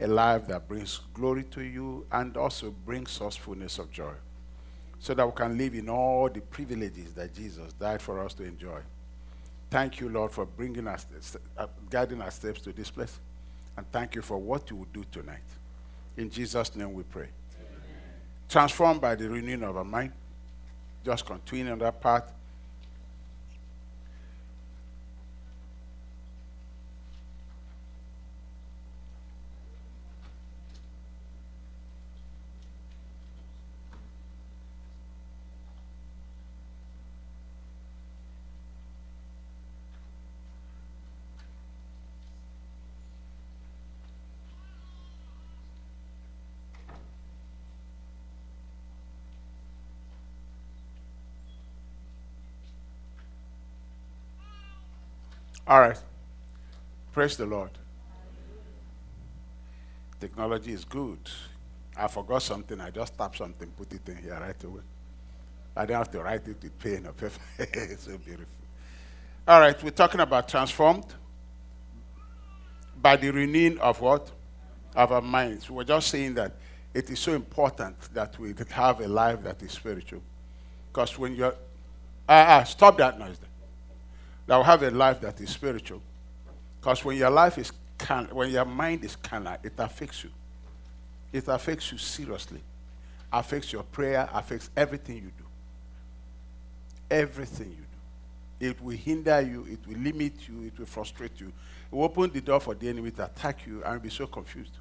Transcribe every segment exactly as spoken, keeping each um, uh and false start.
a life that brings glory to you and also brings us fullness of joy, so that we can live in all the privileges that Jesus died for us to enjoy. Thank you, Lord, for bringing us, uh, guiding our steps to this place. And thank you for what you will do tonight. In Jesus' name we pray. Amen. Transformed by the renewing of our mind. Just continuing on that path. All right. Praise the Lord. Technology is good. I forgot something. I just tapped something, put it in here right away. I don't have to write it with pen or paper. It's so beautiful. All right. We're talking about transformed by the renewing of what? Of our minds. We're just saying that it is so important that we have a life that is spiritual. Because when you're... Ah, ah, stop that noise there. That will have a life that is spiritual. Because when your life is can, when your mind is carnal, it affects you. It affects you seriously. Affects your prayer, affects everything you do. Everything you do. It will hinder you, it will limit you, it will frustrate you. It will open the door for the enemy to attack you and be so confused.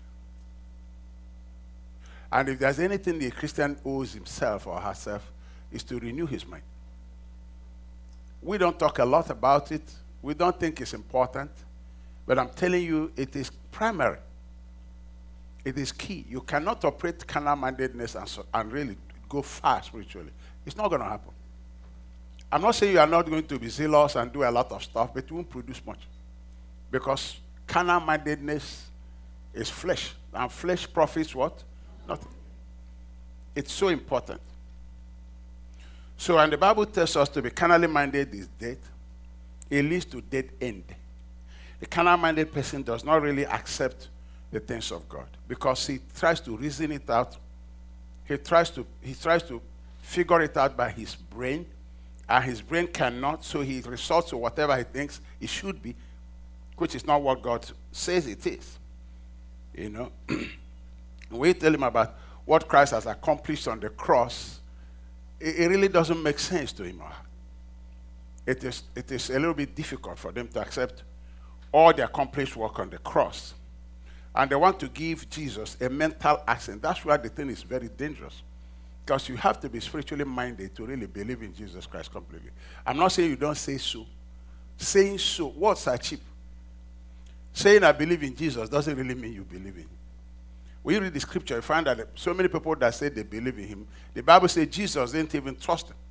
And if there's anything the Christian owes himself or herself, is to renew his mind. We don't talk a lot about it. We don't think it's important. But I'm telling you, it is primary. It is key. You cannot operate carnal-mindedness and, so, and really go far spiritually. It's not going to happen. I'm not saying you are not going to be zealous and do a lot of stuff, but it won't produce much. Because carnal-mindedness is flesh. And flesh profits what? Nothing. It's so important. So, and the Bible tells us to be carnally minded is death. It leads to dead end. A carnally minded person does not really accept the things of God because he tries to reason it out. He tries to he tries to figure it out by his brain, and his brain cannot, so he resorts to whatever he thinks it should be, which is not what God says it is. You know, when we tell him about what Christ has accomplished on the cross, it really doesn't make sense to him. It is, it is a little bit difficult for them to accept all the accomplished work on the cross. And they want to give Jesus a mental accent. That's why the thing is very dangerous. Because you have to be spiritually minded to really believe in Jesus Christ completely. I'm not saying you don't say so. Saying so, words are cheap. Saying I believe in Jesus doesn't really mean you believe in him. When you read the scripture, you find that so many people that say they believe in him, the Bible says Jesus didn't even trust them.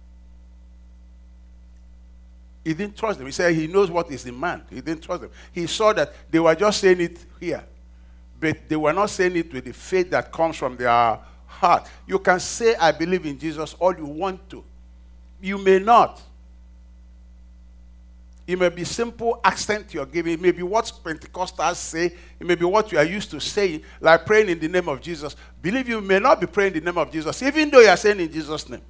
He didn't trust them. He said he knows what is in man. He didn't trust them. He saw that they were just saying it here, but they were not saying it with the faith that comes from their heart. You can say, I believe in Jesus all you want to. You may not. It may be simple accent you're giving. It may be what Pentecostals say. It may be what you are used to saying, like praying in the name of Jesus. Believe you may not be praying in the name of Jesus, even though you are saying in Jesus' name.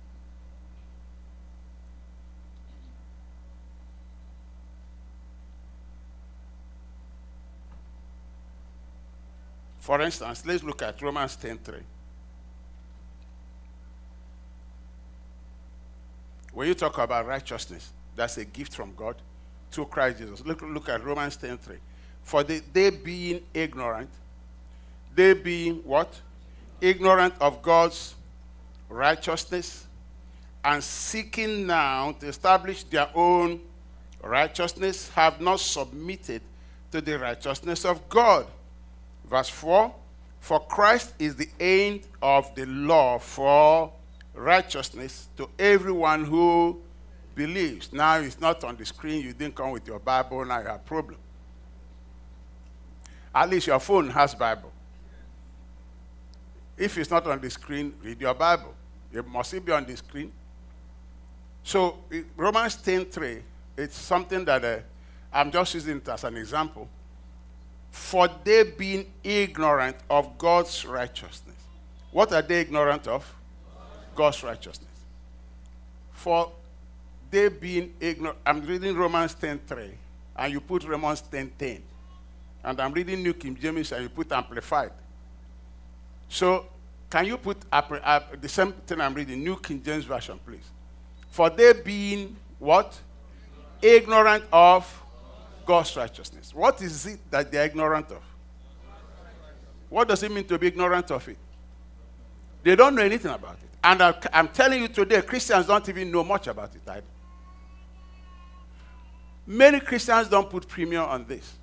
For instance, let's look at Romans ten three. When you talk about righteousness, that's a gift from God through Christ Jesus. Look, look at Romans ten three. For they, they being ignorant, they being what? Ignorant of God's righteousness and seeking now to establish their own righteousness, have not submitted to the righteousness of God. Verse four, for Christ is the end of the law for righteousness to everyone who believes. Now it's not on the screen. You didn't come with your Bible. Now you have a problem. At least your phone has Bible. If it's not on the screen, read your Bible. It must be on the screen. So Romans ten three, it's something that uh, I'm just using it as an example. For they being ignorant of God's righteousness. What are they ignorant of? God's righteousness. For they being ignorant. I'm reading Romans ten three, and you put Romans ten ten. And I'm reading New King James, and you put Amplified. So, can you put uh, uh, the same thing I'm reading, New King James Version, please? For they being what? Ignorant of God's righteousness. What is it that they're ignorant of? What does it mean to be ignorant of it? They don't know anything about it. And I'm telling you today, Christians don't even know much about it either. Many Christians don't put premium on this.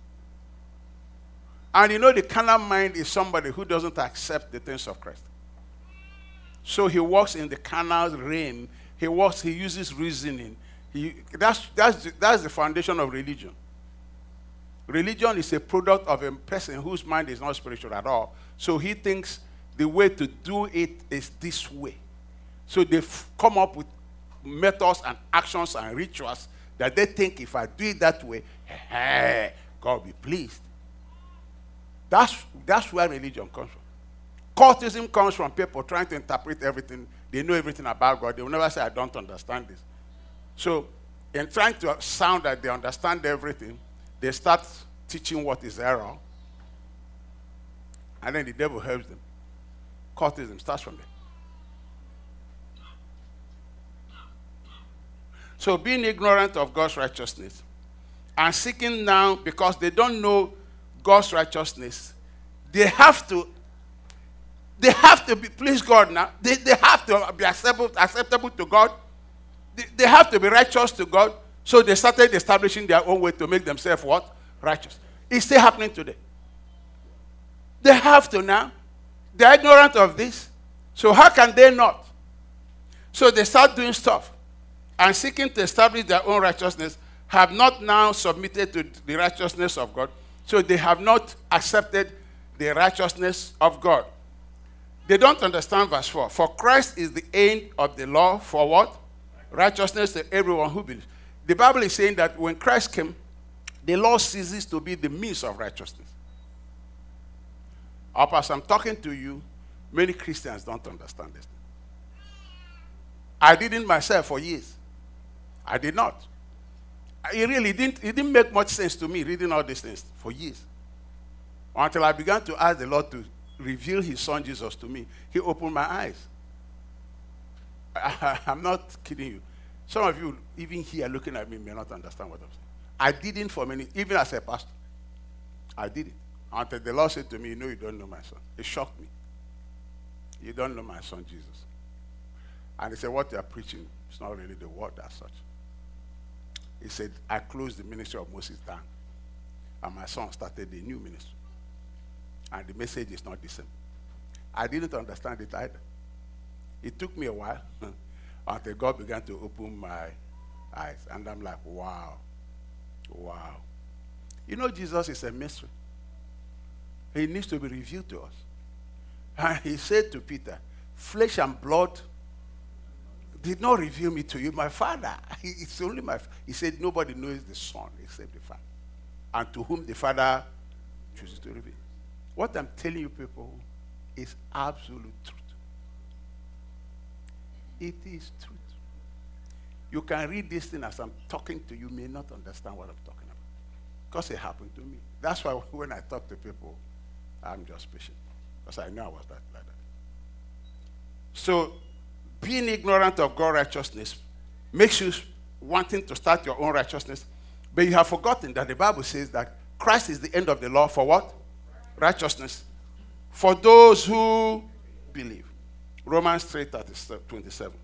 And you know, the carnal mind is somebody who doesn't accept the things of Christ. So he walks in the carnal realm. He walks, he uses reasoning. He, that's, that's, that's the foundation of religion. Religion is a product of a person whose mind is not spiritual at all. So he thinks the way to do it is this way. So they've come up with methods and actions and rituals that they think if I do it that way, hey, God will be pleased. That's, that's where religion comes from. Cultism comes from people trying to interpret everything. They know everything about God. They will never say, I don't understand this. So in trying to sound that they understand everything, they start teaching what is error. And then the devil helps them. Cultism starts from there. So being ignorant of God's righteousness and seeking now, because they don't know God's righteousness, they have to, they have to be, please God now, they, they have to be acceptable, acceptable to God. They, they have to be righteous to God. So they started establishing their own way to make themselves what? Righteous. It's still happening today. They have to now. They're ignorant of this. So how can they not? So they start doing stuff and seeking to establish their own righteousness, have not now submitted to the righteousness of God. So they have not accepted the righteousness of God. They don't understand verse four. For Christ is the end of the law for what? Righteousness to everyone who believes. The Bible is saying that when Christ came, the law ceases to be the means of righteousness. Up as I'm talking to you, many Christians don't understand this. I didn't myself for years. I did not. It really didn't, it didn't make much sense to me reading all these things for years. Until I began to ask the Lord to reveal his son Jesus to me. He opened my eyes. I, I'm not kidding you. Some of you, even here looking at me, may not understand what I'm saying. I didn't for many, even as a pastor. I did it. Until the Lord said to me, you know you don't know my son. It shocked me. You don't know my son Jesus. And he said, what you are preaching is not really the word as such. He said, I closed the ministry of Moses down. And my son started a new ministry. And the message is not the same. I didn't understand it either. It took me a while until God began to open my eyes. And I'm like, wow. Wow. You know, Jesus is a mystery. He needs to be revealed to us. And he said to Peter, flesh and blood did not reveal me to you, my Father. It's only my Father. He said, nobody knows the Son except the Father. And to whom the Father chooses to reveal. What I'm telling you, people, is absolute truth. It is truth. You can read this thing as I'm talking to you, may not understand what I'm talking about. Because it happened to me. That's why when I talk to people, I'm just patient. Because I know I was that like that. So, being ignorant of God's righteousness makes you wanting to start your own righteousness. But you have forgotten that the Bible says that Christ is the end of the law for what? Righteousness. For those who believe. Romans three twenty-seven.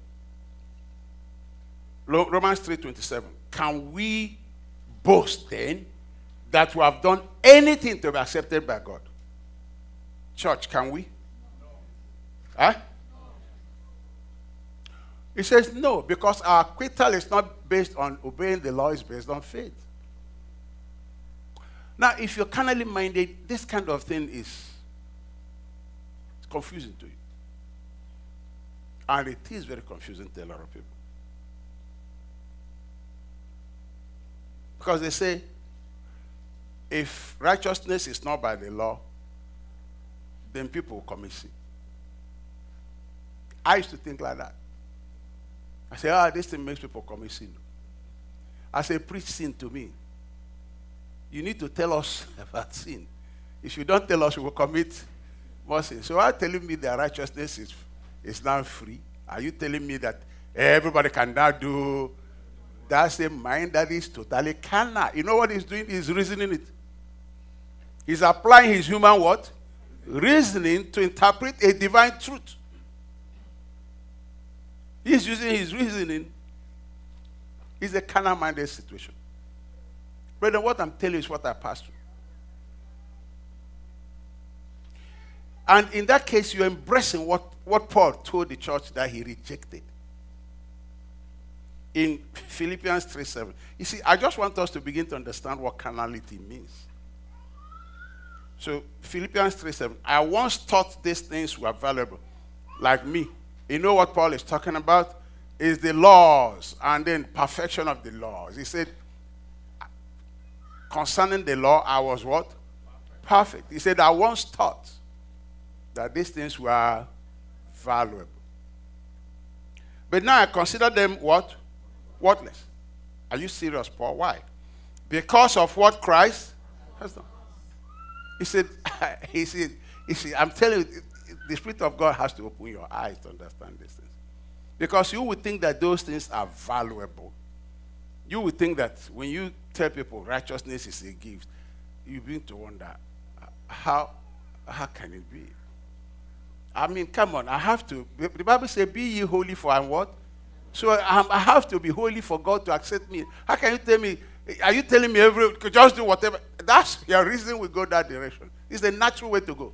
Romans three twenty-seven. Can we boast then that we have done anything to be accepted by God? Church, can we? No. Huh? No. It says no, because our acquittal is not based on obeying the law, it's based on faith. Now, if you're carnally minded, this kind of thing is confusing to you. And it is very confusing to a lot of people. Because they say, if righteousness is not by the law, then people will commit sin. I used to think like that. I say, ah, this thing makes people commit sin. I say, preach sin to me. You need to tell us about sin. If you don't tell us, we will commit more sin. So are you telling me that righteousness is, is now free? Are you telling me that everybody can now do? That's a mind that is totally carnal. You know what he's doing? He's reasoning it. He's applying his human what? Reasoning to interpret a divine truth. He's using his reasoning. It's a carnal-minded situation. Brother, what I'm telling you is what I passed through. And in that case, you're embracing what, what Paul told the church that he rejected. In Philippians three seven. You see, I just want us to begin to understand what carnality means. So, Philippians three seven. I once thought these things were valuable, like me. You know what Paul is talking about? Is the laws and then perfection of the laws. He said, concerning the law, I was what? Perfect. He said, I once thought that these things were valuable. But now I consider them what? Worthless. Are you serious, Paul? Why? Because of what Christ has done. He said, he said, he said, I'm telling you, the Spirit of God has to open your eyes to understand these things. Because you would think that those things are valuable. You would think that when you tell people righteousness is a gift, you begin to wonder, how, how can it be? I mean, come on, I have to. The Bible says, be ye holy for I'm what? So I, I have to be holy for God to accept me. How can you tell me, are you telling me every, just do whatever? That's your reason we go that direction. It's the natural way to go.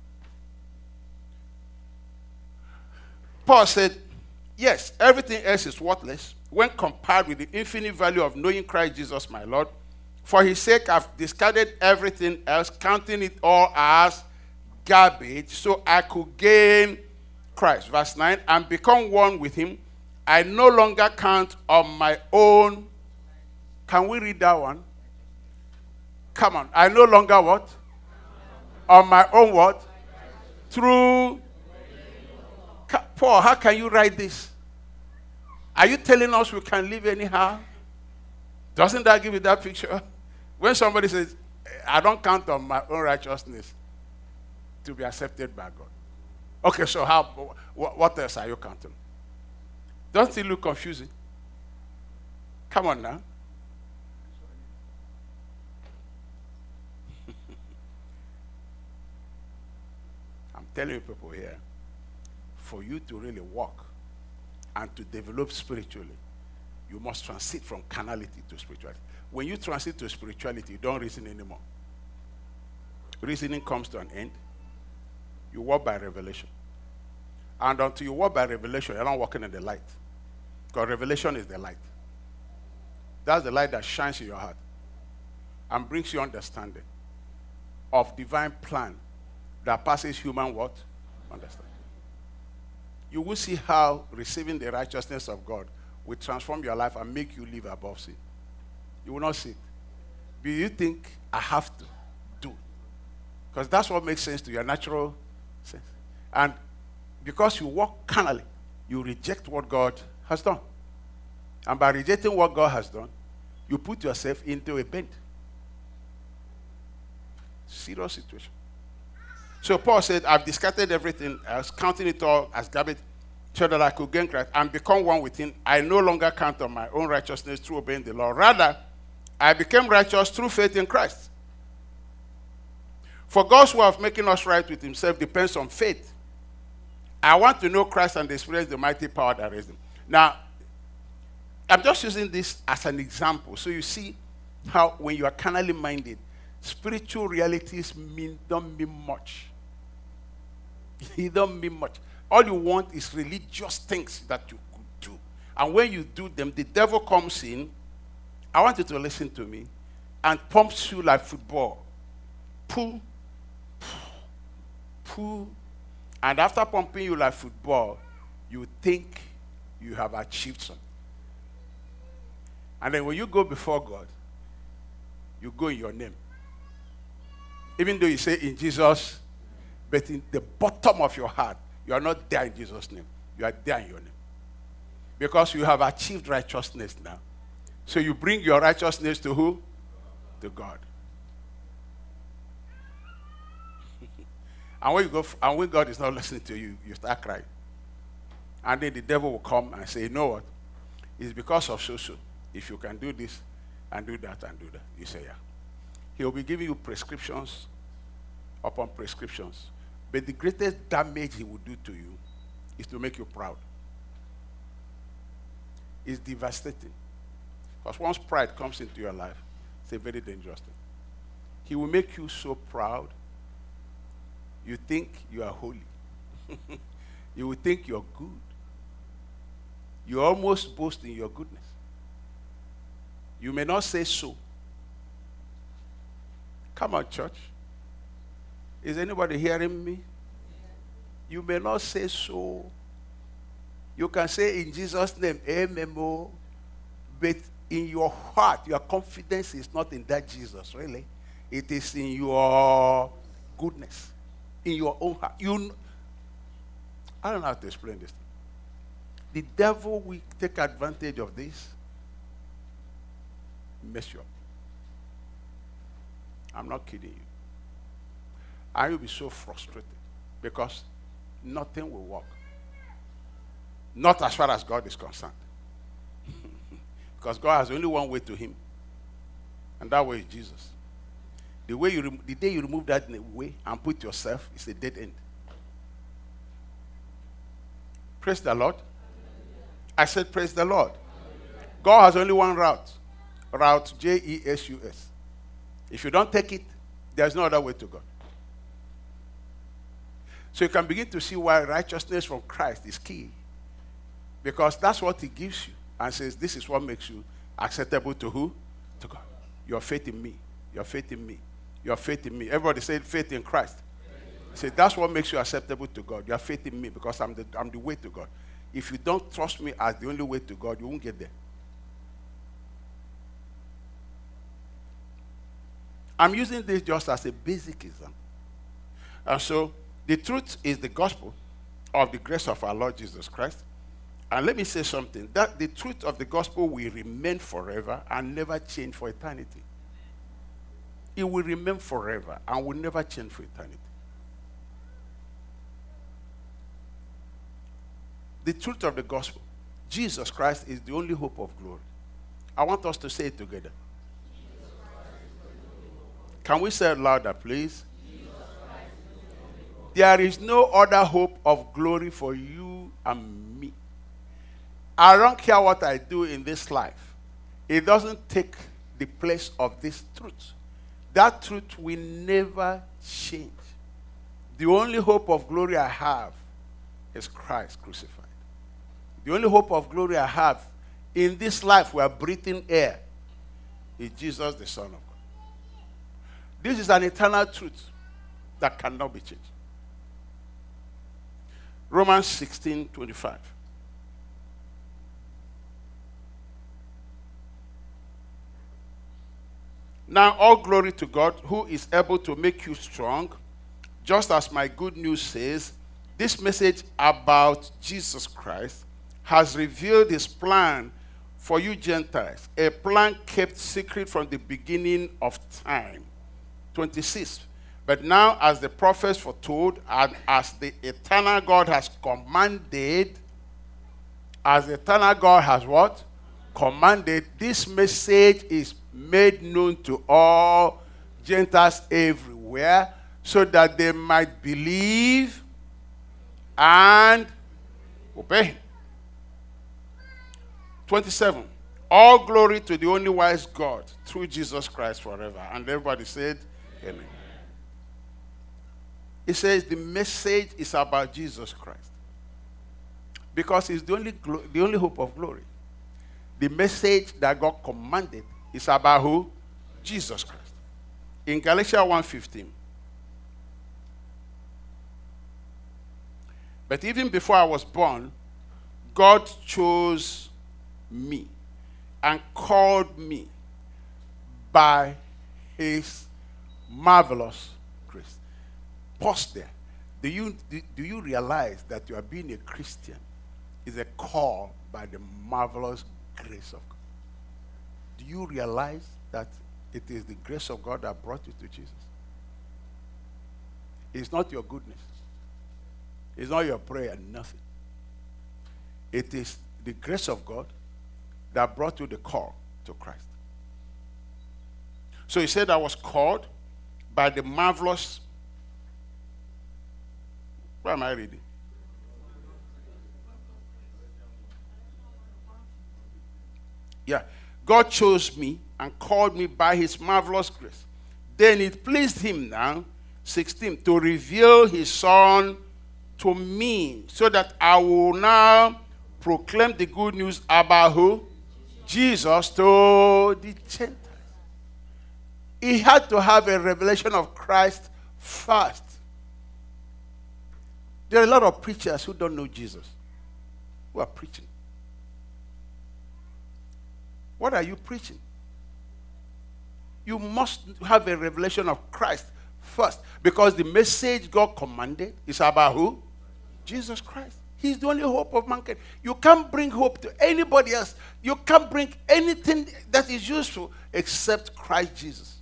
Paul said, yes, everything else is worthless when compared with the infinite value of knowing Christ Jesus my Lord. For his sake, I've discarded everything else, counting it all as garbage, so I could gain Christ. Verse nine, and become one with him. I no longer count on my own. Can we read that one? Come on. I no longer what? On my own what? Through. Paul, how can you write this? Are you telling us we can live anyhow? Doesn't that give you that picture? When somebody says, I don't count on my own righteousness to be accepted by God. Okay, so how? What else are you counting? Doesn't it look confusing? Come on now. I'm telling you people here, for you to really walk and to develop spiritually, you must transit from carnality to spirituality. When you transit to spirituality, you don't reason anymore. Reasoning comes to an end. You walk by revelation. And until you walk by revelation, you're not walking in the light. Because revelation is the light. That's the light that shines in your heart and brings you understanding of divine plan that passes human what? Understanding. You will see how receiving the righteousness of God will transform your life and make you live above sin. You will not see it. But you think, I have to do. Because that's what makes sense to your natural sense. And because you walk carnally, you reject what God has done. And by rejecting what God has done, you put yourself into a bend. Serious situation. So Paul said, I've discarded everything else, counting it all as garbage, so that I could gain Christ and become one with him. I no longer count on my own righteousness through obeying the law. Rather, I became righteous through faith in Christ. For God's way of making us right with himself depends on faith. I want to know Christ and experience the mighty power that raised him. Now, I'm just using this as an example. So you see how when you are carnally minded, spiritual realities mean don't mean much. It don't mean much. All you want is religious things that you could do. And when you do them, the devil comes in. I want you to listen to me. And pumps you like football. Pull. Pull. And after pumping you like football, you think you have achieved something. And then when you go before God, you go in your name. Even though you say in Jesus, but in the bottom of your heart, you are not there in Jesus' name. You are there in your name. Because you have achieved righteousness now. So you bring your righteousness to who? To God. And when you go, and when God is not listening to you, you start crying. And then the devil will come and say, you know what? It's because of so-so. If you can do this and do that and do that. You say, yeah. He will be giving you prescriptions upon prescriptions. But the greatest damage he will do to you is to make you proud. It's devastating. Because once pride comes into your life, it's a very dangerous thing. He will make you so proud, you think you are holy. You will think you're good. You almost boast in your goodness. You may not say so. Come on, church. Is anybody hearing me? You may not say so. You can say in Jesus' name, amen, but in your heart, your confidence is not in that Jesus, really. It is in your goodness, in your own heart. You, I don't know how to explain this. The devil will take advantage of this, mess you up. I'm not kidding you. I will be so frustrated because nothing will work. Not as far as God is concerned. Because God has only one way to him. And that way is Jesus. The way you rem- the day you remove that way and put yourself, it's a dead end. Praise the Lord. I said praise the Lord. God has only one route. Route J E S U S. If you don't take it, there's no other way to God. So you can begin to see why righteousness from Christ is key. Because that's what he gives you. And says, this is what makes you acceptable to who? To God. Your faith in me. Your faith in me. Your faith in me. Everybody say faith in Christ. Say, that's what makes you acceptable to God. Your faith in me, because I'm the, I'm the way to God. If you don't trust me as the only way to God, you won't get there. I'm using this just as a basic example. And so, the truth is the gospel of the grace of our Lord Jesus Christ. And let me say something, that the truth of the gospel will remain forever and never change for eternity. It will remain forever and will never change for eternity. The truth of the gospel, Jesus Christ is the only hope of glory. I want us to say it together. Can we say it louder, please? There is no other hope of glory for you and me. I don't care what I do in this life. It doesn't take the place of this truth. That truth will never change. The only hope of glory I have is Christ crucified. The only hope of glory I have in this life we are breathing air is Jesus, the Son of God. This is an eternal truth that cannot be changed. Romans sixteen twenty-five. Now all glory to God, who is able to make you strong, just as my good news says, this message about Jesus Christ has revealed his plan for you Gentiles, a plan kept secret from the beginning of time. twenty-six. But now, as the prophets foretold, and as the eternal God has commanded, as the eternal God has what? Commanded, this message is made known to all Gentiles everywhere, so that they might believe and obey. twenty-seven. All glory to the only wise God, through Jesus Christ forever. And everybody said, amen. It says the message is about Jesus Christ. Because he's the only, glo- the only hope of glory. The message that God commanded is about who? Jesus Christ. In Galatians one fifteen. But even before I was born, God chose me and called me by his marvelous grace. Pause there. Do you, do, do you realize that you are being a Christian is a call by the marvelous grace of God? Do you realize that it is the grace of God that brought you to Jesus? It's not your goodness. It's not your prayer, nothing. It is the grace of God that brought you the call to Christ. So he said, I was called by the marvelous. Where am I reading? Yeah. God chose me and called me by his marvelous grace. Then it pleased him now, sixteen, to reveal his son to me, so that I will now proclaim the good news about who? Jesus to the Gentiles. He had to have a revelation of Christ first. There are a lot of preachers who don't know Jesus, who are preaching. What are you preaching? You must have a revelation of Christ first, because the message God commanded is about who? Jesus Christ. He's the only hope of mankind. You can't bring hope to anybody else. You can't bring anything that is useful except Christ Jesus.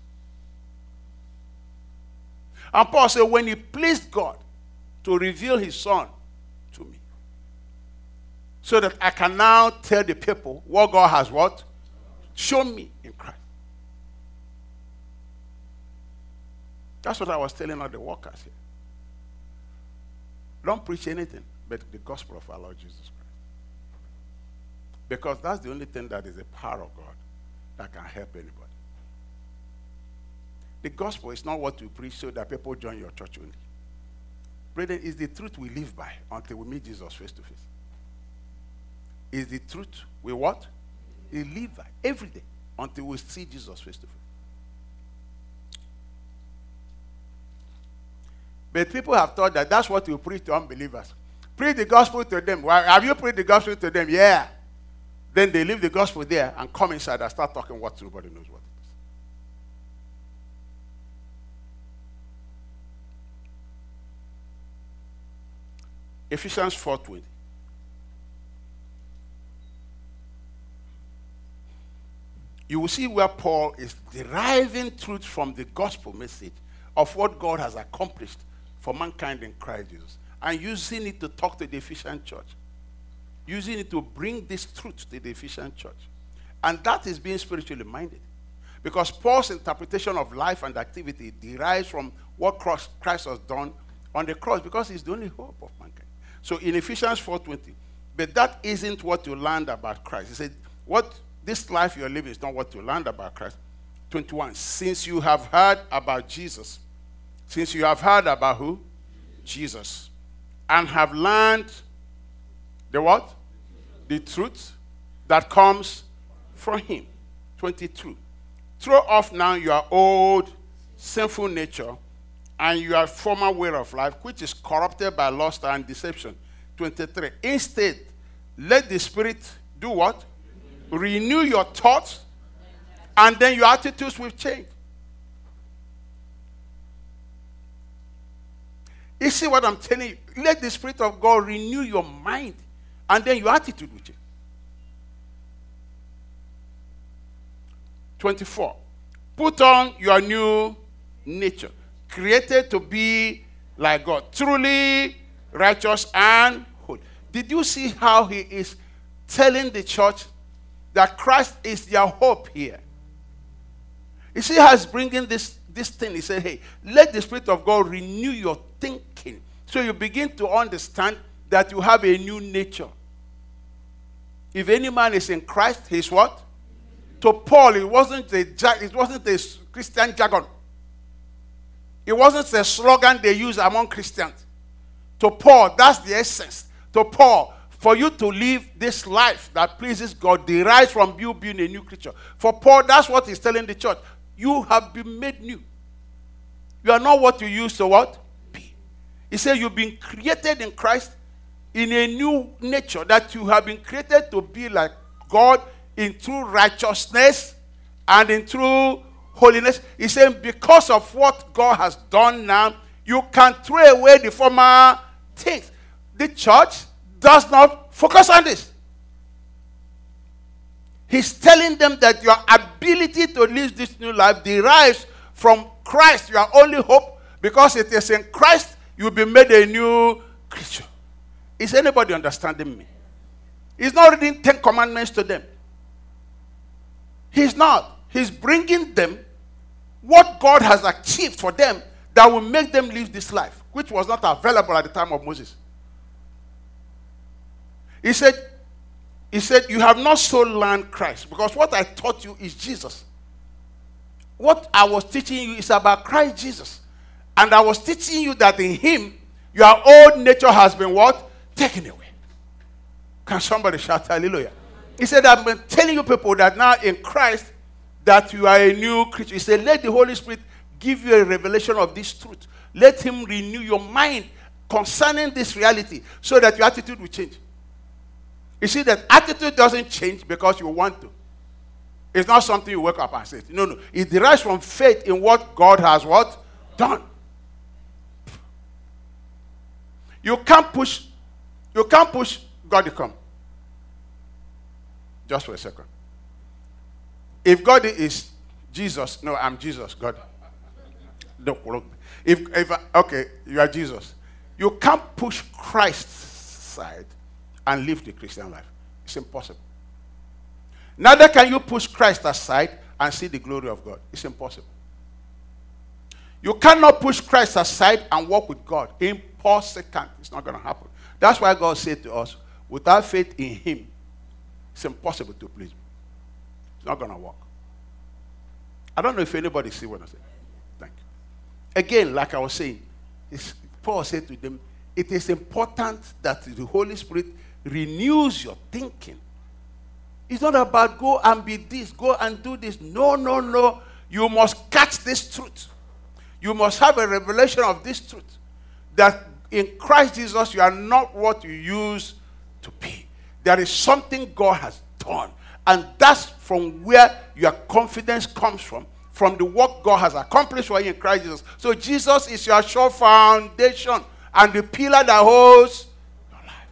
And Paul said, when it pleased God to reveal his son to me, so that I can now tell the people what God has what? Shown me in Christ. That's what I was telling all the workers here. Don't preach anything but the gospel of our Lord Jesus Christ. Because that's the only thing that is the power of God that can help anybody. The gospel is not what you preach so that people join your church only. Brethren, it's the truth we live by until we meet Jesus face to face. It's the truth we what? We live by every day until we see Jesus face to face. But people have thought that that's what you preach to unbelievers. Preach the gospel to them. Well, have you preached the gospel to them? Yeah. Then they leave the gospel there and come inside and start talking what nobody knows what it is. Ephesians four twenty. You will see where Paul is deriving truth from the gospel message of what God has accomplished for mankind in Christ Jesus, and using it to talk to the Ephesian church, using it to bring this truth to the Ephesian church. And that is being spiritually minded, because Paul's interpretation of life and activity derives from what Christ has done on the cross, because he's the only hope of mankind. So in Ephesians four twenty, but that isn't what you learned about Christ. He said, what this life you're living is not what you learned about Christ. twenty-one, since you have heard about Jesus, since you have heard about who? Jesus. And have learned the what? The truth that comes from him. twenty-two, throw off now your old sinful nature and your former way of life, which is corrupted by lust and deception. twenty-three, instead, let the Spirit do what? Renew your thoughts, and then your attitudes will change. You see what I'm telling you? Let the Spirit of God renew your mind, and then your attitude will change. twenty-four. Put on your new nature, created to be like God, truly righteous and holy. Did you see how he is telling the church that Christ is their hope here? You see how he's bringing this, this thing. He said, hey, let the Spirit of God renew your thinking, so you begin to understand that you have a new nature. If any man is in Christ, he's what? To Paul, it wasn't a, it wasn't a Christian jargon. It wasn't a slogan they use among Christians. To Paul, that's the essence. To Paul, for you to live this life that pleases God derives from you being a new creature. For Paul, that's what he's telling the church. You have been made new. You are not what you used to what? Be. He said you've been created in Christ in a new nature, that you have been created to be like God in true righteousness and in true holiness. He's saying because of what God has done now, you can throw away the former things. The church does not focus on this. He's telling them that your ability to live this new life derives from Christ, your only hope, because it is in Christ you'll be made a new creature. Is anybody understanding me? He's not reading Ten Commandments to them. He's not. He's bringing them what God has achieved for them that will make them live this life, which was not available at the time of Moses. He said, he said, you have not so learned Christ, because what I taught you is Jesus. What I was teaching you is about Christ Jesus. And I was teaching you that in him, your old nature has been what? Taken away. Can somebody shout hallelujah? He said, I've been telling you people that now in Christ, that you are a new creature. He said, let the Holy Spirit give you a revelation of this truth. Let him renew your mind concerning this reality so that your attitude will change. You see that attitude doesn't change because you want to. It's not something you wake up and say. No, no. It derives from faith in what God has what? Done. You can't push, you can't push God to come. Just for a second. If God is Jesus, no, I'm Jesus, God. If, if okay, you are Jesus. You can't push Christ's side and live the Christian life. It's impossible. Neither can you push Christ aside and see the glory of God. It's impossible. You cannot push Christ aside and walk with God. Impossible. It's not going to happen. That's why God said to us, without faith in him, it's impossible to please me. It's not going to work. I don't know if anybody see what I say. Thank you. Again, like I was saying, Paul said to them, it is important that the Holy Spirit renews your thinking. It's not about go and be this, go and do this. No, no, no. You must catch this truth. You must have a revelation of this truth. That in Christ Jesus, you are not what you used to be. There is something God has done. And that's from where your confidence comes from. From the work God has accomplished for you in Christ Jesus. So Jesus is your sure foundation and the pillar that holds your life.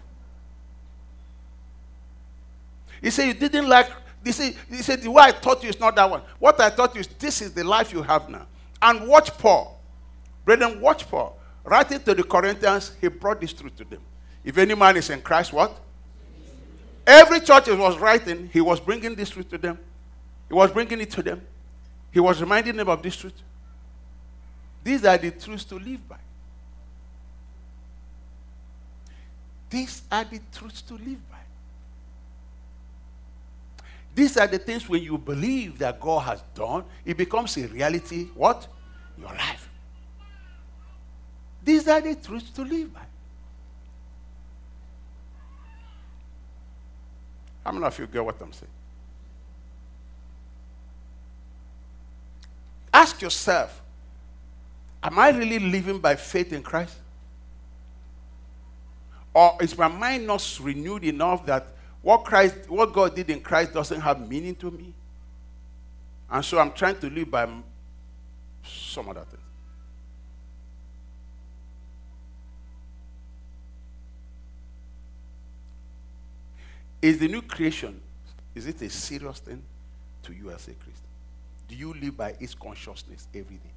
He said, you didn't like, he said, he said, the way I taught you is not that one. What I taught you is this is the life you have now. And watch Paul. Brethren, watch Paul. Writing to the Corinthians, he brought this truth to them. If any man is in Christ, what? Every church he was writing, he was bringing this truth to them. He was bringing it to them. He was reminding them of this truth. These are the truths to live by. These are the truths to live by. These are the things when you believe that God has done, it becomes a reality, what? Your life. These are the truths to live by. How many of you get what I'm saying? Ask yourself, am I really living by faith in Christ? Or is my mind not renewed enough that what Christ, what God did in Christ doesn't have meaning to me? And so I'm trying to live by some other things. Is the new creation, is it a serious thing to you as a Christian? Do you live by its consciousness every day?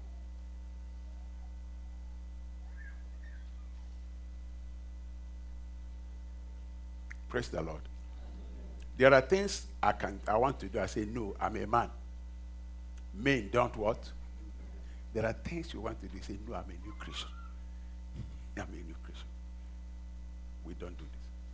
Praise the Lord. There are things I can I want to do. I say, no, I'm a man. Men don't what? There are things you want to do. You say, no, I'm a new Christian. I'm a new Christian. We don't do this.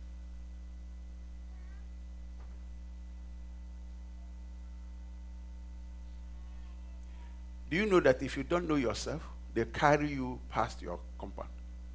Do you know that if you don't know yourself, they carry you past your compound?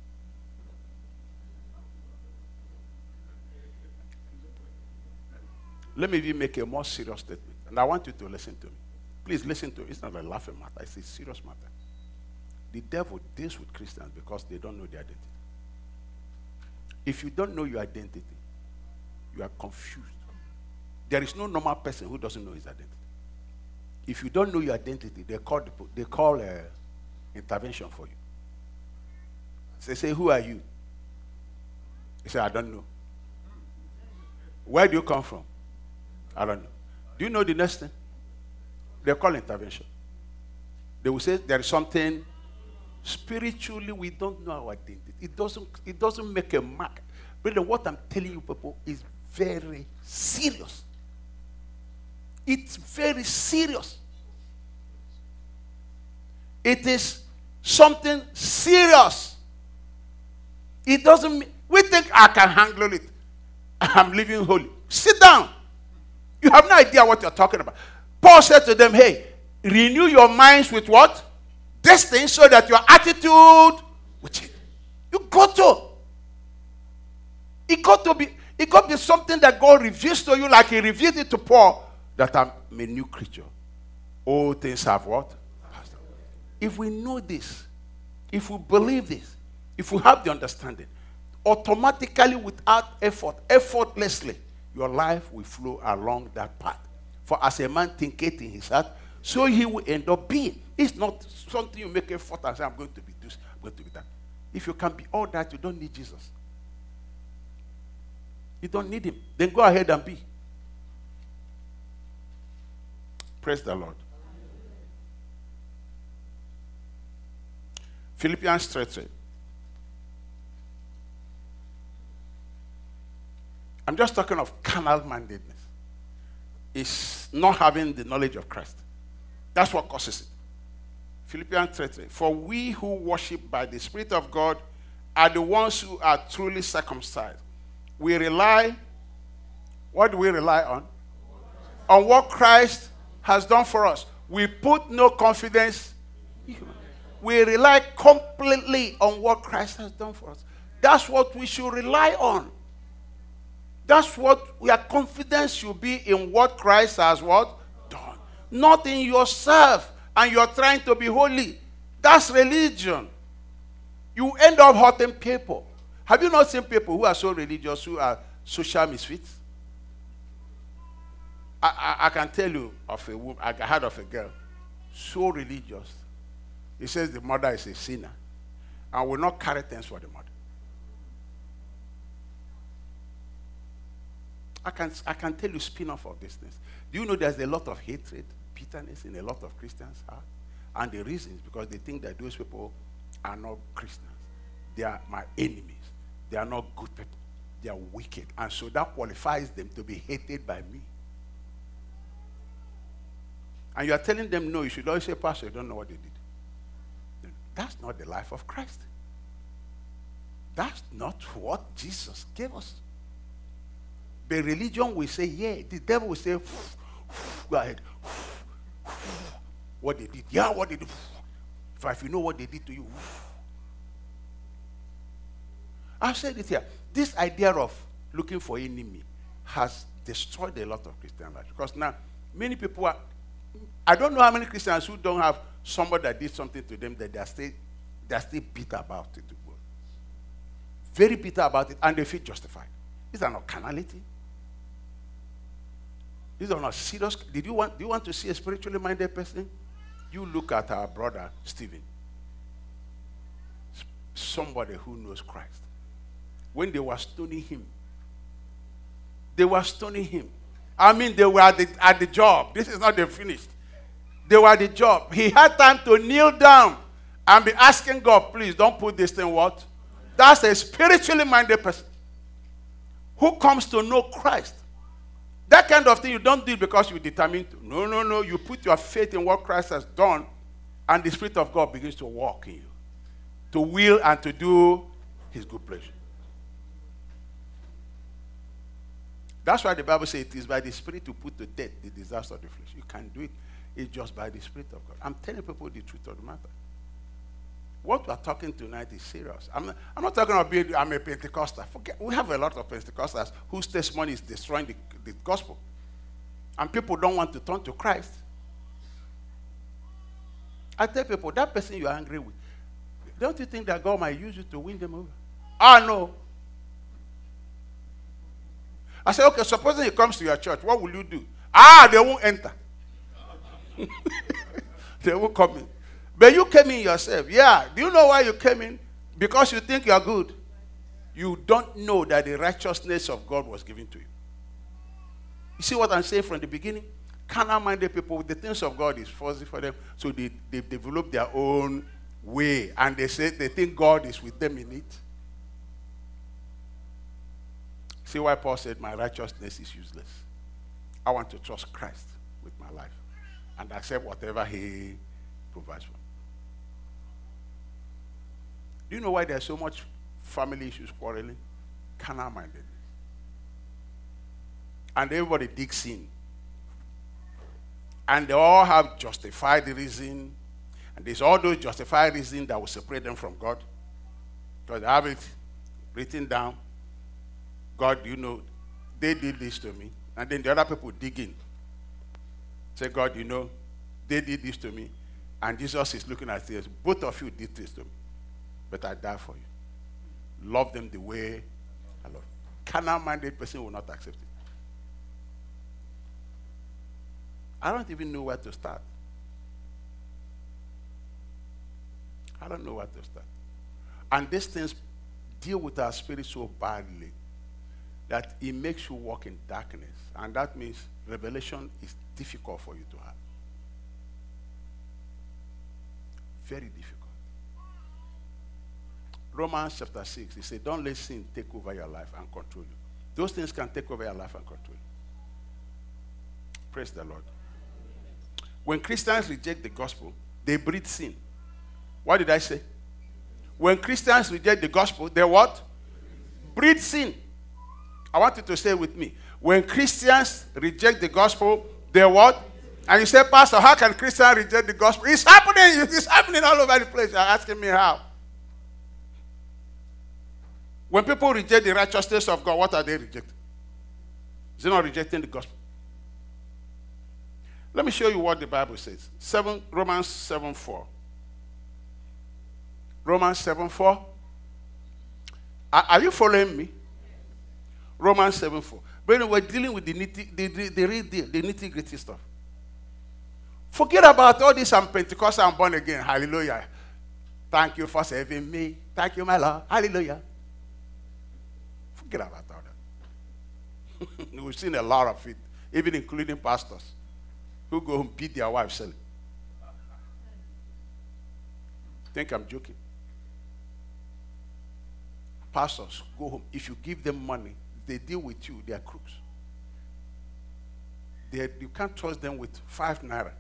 Let me even make a more serious statement. And I want you to listen to me. Please listen to me. It's not a laughing matter. It's a serious matter. The devil deals with Christians because they don't know their identity. If you don't know your identity, you are confused. There is no normal person who doesn't know his identity. If you don't know your identity, they call, the, they call uh, intervention for you. They say, who are you? You say, I don't know. Where do you come from? I don't know. Do you know the next thing? They call intervention. They will say there is something spiritually we don't know our identity. It doesn't, it doesn't make a mark. But what I'm telling you people is very serious. It's very serious. It is something serious. It doesn't mean, we think I can handle it. I'm living holy. Sit down. You have no idea what you're talking about. Paul said to them, hey, renew your minds with what? This thing, so that your attitude will change. You got to. It got to be, it got to be something that God reveals to you, like he revealed it to Paul, that I'm a new creature. All things have what? If we know this, if we believe this, if we have the understanding, automatically, without effort, effortlessly, your life will flow along that path. For as a man thinketh in his heart, so he will end up being. It's not something you make effort and say, I'm going to be this, I'm going to be that. If you can be all that, you don't need Jesus. You don't need him. Then go ahead and be. Praise the Lord. Philippians three three. I'm just talking of carnal mindedness. It's not having the knowledge of Christ. That's what causes it. Philippians three three. For we who worship by the Spirit of God are the ones who are truly circumcised. We rely, what do we rely on? On what Christ has done for us. We put no confidence. We rely completely on what Christ has done for us. That's what we should rely on. That's what our confidence should be, in what Christ has what? Done. Not in yourself, and you're trying to be holy. That's religion. You end up hurting people. Have you not seen people who are so religious, who are social misfits? I, I, I can tell you of a woman, I heard of a girl, so religious. He says the mother is a sinner and will not carry things for the mother. I can, I can tell you spin-off of this things. Do you know there's a lot of hatred, bitterness in a lot of Christians' heart? And the reason is because they think that those people are not Christians. They are my enemies. They are not good people. They are wicked. And so that qualifies them to be hated by me. And you are telling them, no, you should always say, Pastor, you don't know what they did. That's not the life of Christ. That's not what Jesus gave us. The religion will say, yeah. The devil will say, go ahead. What they did. Yeah, what they did. If you know what they did to you. I've said it here. This idea of looking for enemy has destroyed a lot of Christian life. Because now, many people are, I don't know how many Christians who don't have somebody that did something to them that they are still, they are still bitter about it. Very bitter about it, and they feel justified. These are not carnality. These are not serious. Did you want, do you want to see a spiritually minded person? You look at our brother, Stephen. Somebody who knows Christ. When they were stoning him, they were stoning him. I mean, they were at the, at the job. This is not the finished. They were at the job. He had time to kneel down and be asking God, please don't put this thing what? That's a spiritually minded person who comes to know Christ. That kind of thing you don't do because you determine to. No, no, no. You put your faith in what Christ has done, and the Spirit of God begins to walk in you, to will and to do his good pleasure. That's why the Bible says it is by the Spirit to put to death the desires of the flesh. You can't do it. It's just by the Spirit of God. I'm telling people the truth of the matter. What we're talking tonight is serious. I'm not, I'm not talking about being, I'm a Pentecostal. Forget, we have a lot of Pentecostals whose testimony is destroying the, the gospel. And people don't want to turn to Christ. I tell people, that person you're angry with, don't you think that God might use you to win them over? Ah, no. I say, okay, supposing he comes to your church, what will you do? Ah, they won't enter. They won't come in. But you came in yourself. Yeah. Do you know why you came in? Because you think you are good. You don't know that the righteousness of God was given to you. You see what I'm saying from the beginning? Carnal-minded people, the things of God is fuzzy for them, so they, they develop their own way, and they say they think God is with them in it. See why Paul said, my righteousness is useless. I want to trust Christ with my life and accept whatever he provides for. Do you know why there's so much family issues quarreling? Carnal-mindedness. And everybody digs in. And they all have justified reason. And there's all those justified reasons that will separate them from God. Because they have it written down. God, you know, they did this to me. And then the other people dig in. Say, God, you know, they did this to me. And Jesus is looking at this. Both of you did this to me. But I die for you. Love them the way I love. Carnal-minded person will not accept it. I don't even know where to start. I don't know where to start. And these things deal with our spirit so badly that it makes you walk in darkness. And that means revelation is difficult for you to have. Very difficult. Romans chapter six, he said, don't let sin take over your life and control you. Those things can take over your life and control you. Praise the Lord. When Christians reject the gospel, they breed sin. What did I say? When Christians reject the gospel, they what? Breed sin. I want you to say with me. When Christians reject the gospel, they what? And you say, Pastor, how can Christians reject the gospel? It's happening. It's happening all over the place. You're asking me how. When people reject the righteousness of God, what are they rejecting? Is it not rejecting the gospel? Let me show you what the Bible says. Seven, Romans seven four. Romans seven four. Are, are you following me? Romans seven four. But we're dealing with the nitty, the, the, the real deal, the nitty-gritty stuff. Forget about all this. I'm Pentecostal, I'm born again. Hallelujah. Thank you for saving me. Thank you, my Lord. Hallelujah. Forget about all that. We've seen a lot of it, even including pastors who go home beat their wives selling. Think I'm joking? Pastors go home. If you give them money, they deal with you. They are crooks. They, you can't trust them with five naira.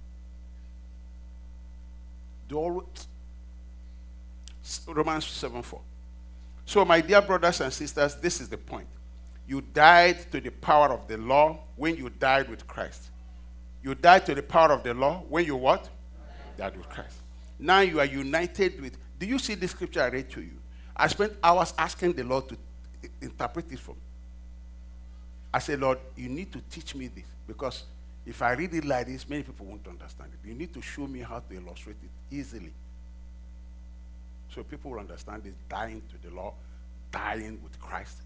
They always, Romans seven four. So, my dear brothers and sisters, this is the point. You died to the power of the law when you died with Christ. You died to the power of the law when you what? Died with Christ. Now you are united with. Do you see the scripture I read to you? I spent hours asking the Lord to interpret it for me. I said, Lord, you need to teach me this, because if I read it like this, many people won't understand it. You need to show me how to illustrate it easily, so people will understand this dying to the law, dying with Christ.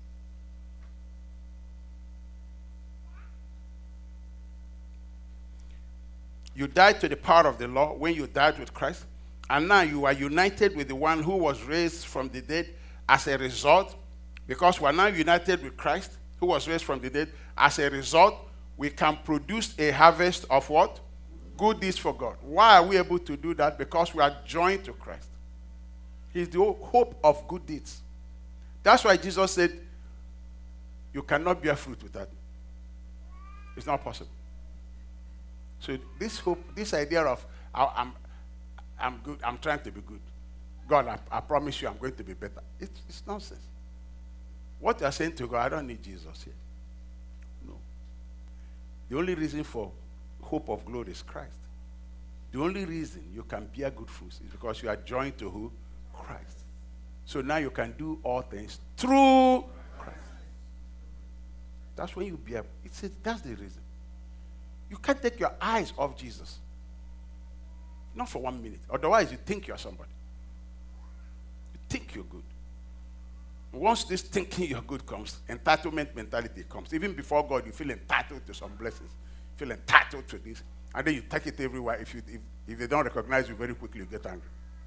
You died to the power of the law when you died with Christ, and now you are united with the one who was raised from the dead as a result, because we are now united with Christ who was raised from the dead. As a result, we can produce a harvest of what? Good deeds for God. Why are we able to do that? Because we are joined to Christ. He's the hope of good deeds. That's why Jesus said, you cannot bear fruit without me. It's not possible. So this hope, this idea of I, I'm, I'm good, I'm trying to be good. God, I, I promise you I'm going to be better. It's, it's nonsense. What you're saying to God, I don't need Jesus here. No. The only reason for hope of glory is Christ. The only reason you can bear good fruits is because you are joined to who? Christ. So now you can do all things through Christ. That's when you bear. It's a, that's the reason. You can't take your eyes off Jesus. Not for one minute. Otherwise, you think you're somebody. You think you're good. Once this thinking you're good comes, entitlement mentality comes. Even before God, you feel entitled to some blessings. You feel entitled to this. And then you take it everywhere. If, you, if, if they don't recognize you very quickly, you get angry.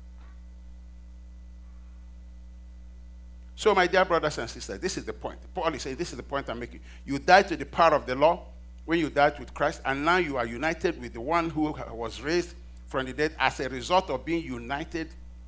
So, my dear brothers and sisters, this is the point. Paul is saying, this is the point I'm making. You died to the power of the law when you died with Christ, and now you are united with the one who was raised from the dead. As a result of being united,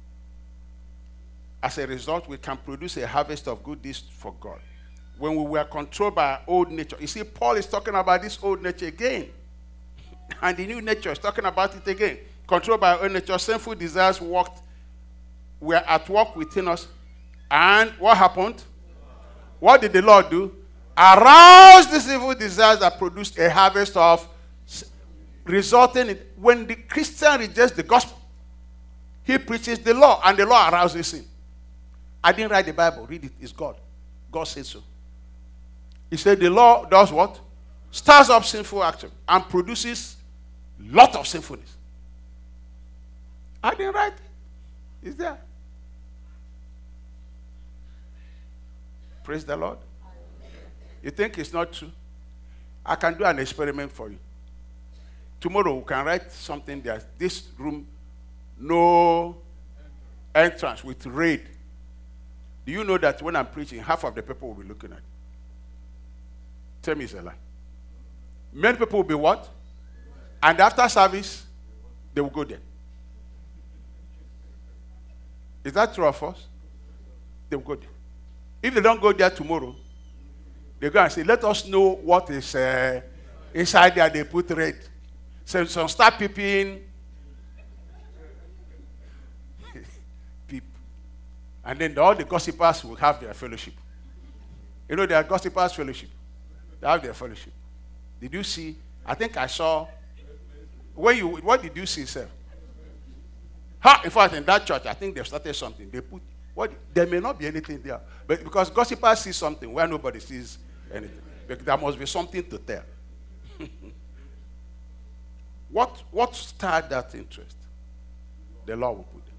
as a result, we can produce a harvest of good deeds for God. When we were controlled by our old nature. You see, Paul is talking about this old nature again. And the new nature is talking about it again. Controlled by our own nature, sinful desires walked, were at work within us. And what happened? What did the Lord do? Arouse these evil desires that produced a harvest of, resulting in, when the Christian rejects the gospel, he preaches the law, and the law arouses him. I didn't write the Bible. Read it. It's God. God said so. He said the law does what? Stirs up sinful action and produces a lot of sinfulness. I didn't write it. It's there. Praise the Lord. You think it's not true? I can do an experiment for you. Tomorrow we can write something there. This room, no entrance with raid. Do you know that when I'm preaching, half of the people will be looking at it? Tell me it's a lie. Many people will be what? And after service, they will go there. Is that true of us? They will go there. If they don't go there tomorrow, they go and say, let us know what is uh, inside there. They put red. So some start peeping. Peep. And then all the gossipers will have their fellowship. You know, there are gossipers fellowship. They have their fellowship. Did you see? I think I saw. When you, what did you see, sir? Ha, in fact, in that church, I think they started something. They put, what? There may not be anything there. But because gossipers see something where nobody sees anything. But there must be something to tell. What, what started that interest? The law will put it.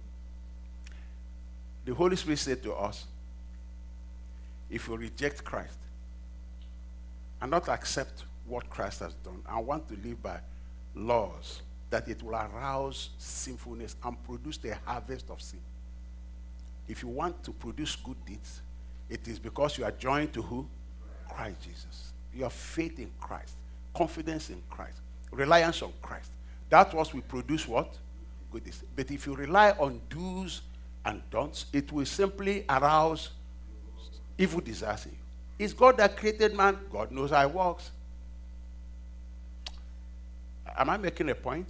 The Holy Spirit said to us, if you reject Christ and not accept what Christ has done and want to live by laws, that it will arouse sinfulness and produce the harvest of sin. If you want to produce good deeds, it is because you are joined to who? Christ Jesus. Your faith in Christ, confidence in Christ, reliance on Christ. That was we produce what? Good deeds. But if you rely on do's and don'ts, it will simply arouse evil desires in you. It's God that created man. God knows how it works. Am I making a point?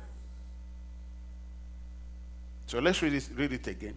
So let's read it, read it again.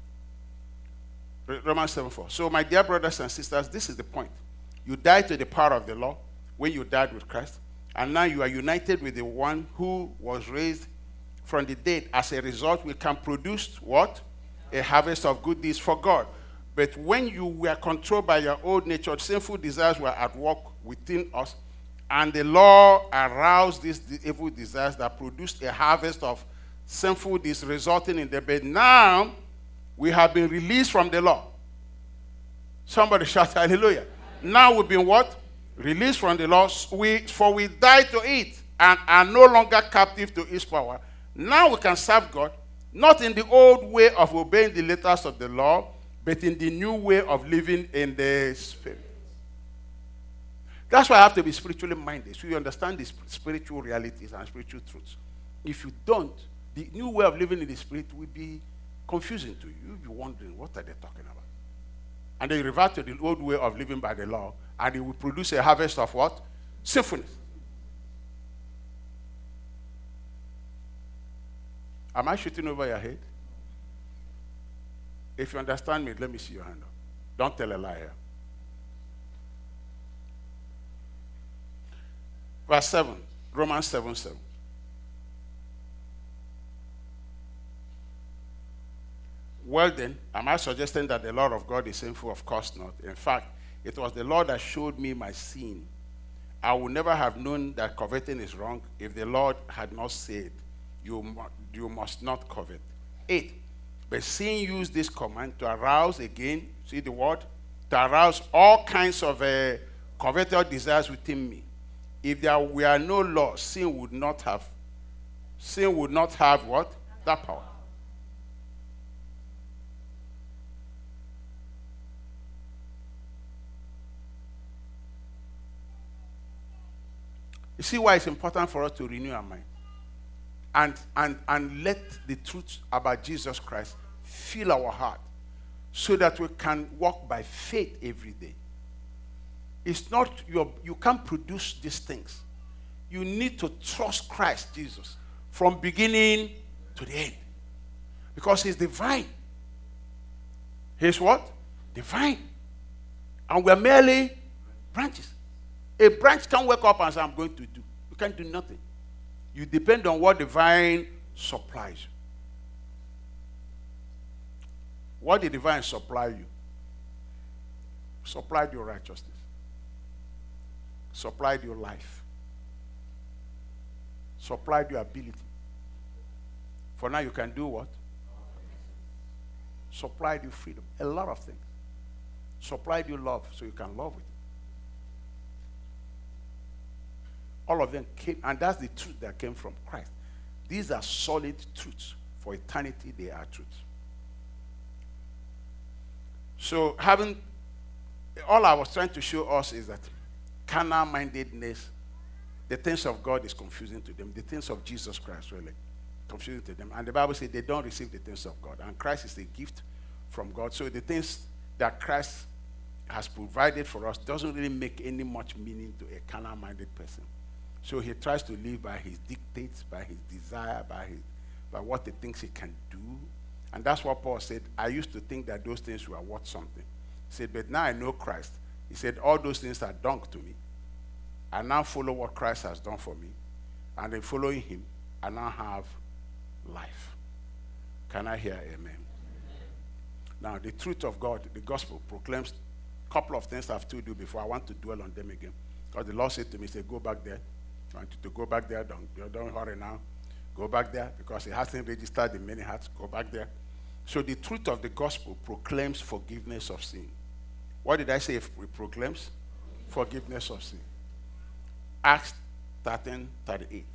Romans seven four. So my dear brothers and sisters, this is the point. You died to the power of the law when you died with Christ, and now you are united with the one who was raised from the dead. As a result, we can produce what? A harvest of good deeds for God. But when you were controlled by your old nature, sinful desires were at work within us, and the law aroused these evil desires that produced a harvest of sinful deeds, resulting in the bed. Now, we have been released from the law. Somebody shout hallelujah. Now we've been what? Released from the law. We, for we died to it and are no longer captive to its power. Now we can serve God, not in the old way of obeying the letters of the law, but in the new way of living in the Spirit. That's why I have to be spiritually minded, so you understand the spiritual realities and spiritual truths. If you don't, the new way of living in the Spirit will be confusing to you. You'll be wondering, what are they talking about? And then you revert to the old way of living by the law, and it will produce a harvest of what? Sinfulness. Am I shooting over your head? If you understand me, let me see your hand up. Don't tell a liar. Verse seven, Romans seven seven. Well then, am I suggesting that the law of God is sinful? Of course not. In fact, it was the Lord that showed me my sin. I would never have known that coveting is wrong if the Lord had not said, you, you must not covet. Eight, but sin used this command to arouse again, see the word? To arouse all kinds of uh, coveted desires within me. If there were no law, sin would not have, sin would not have what? That power. You see why it's important for us to renew our mind and, and, and let the truth about Jesus Christ fill our heart so that we can walk by faith every day. It's not your, you can't produce these things. You need to trust Christ Jesus from beginning to the end because he's divine. He's what? Divine. And we're merely branches. A branch can't wake up and say, I'm going to do. You can't do nothing. You depend on what the vine supplies you. What did the vine supply you? Supplied your righteousness. Supplied your life. Supplied your ability. For now you can do what? Supplied you freedom. A lot of things. Supplied you love so you can love it. All of them came, and that's the truth that came from Christ. These are solid truths. For eternity, they are truths. So, having, all I was trying to show us is that carnal-mindedness, the things of God is confusing to them. The things of Jesus Christ, really, confusing to them. And the Bible says they don't receive the things of God. And Christ is a gift from God. So the things that Christ has provided for us doesn't really make any much meaning to a carnal-minded person. So he tries to live by his dictates, by his desire, by his, by what he thinks he can do. And that's what Paul said. I used to think that those things were worth something. He said, but now I know Christ. He said, all those things are dung to me. I now follow what Christ has done for me. And in following him, I now have life. Can I hear amen? Amen. Now, the truth of God, the gospel, proclaims a couple of things I have to do before I want to dwell on them again. Because the Lord said to me, he said, go back there. I want you to go back there. Don't, don't hurry now. Go back there because he hasn't registered in many hearts. Go back there. So the truth of the gospel proclaims forgiveness of sin. What did I say it proclaims? Forgiveness of sin. Acts thirteen thirty-eight.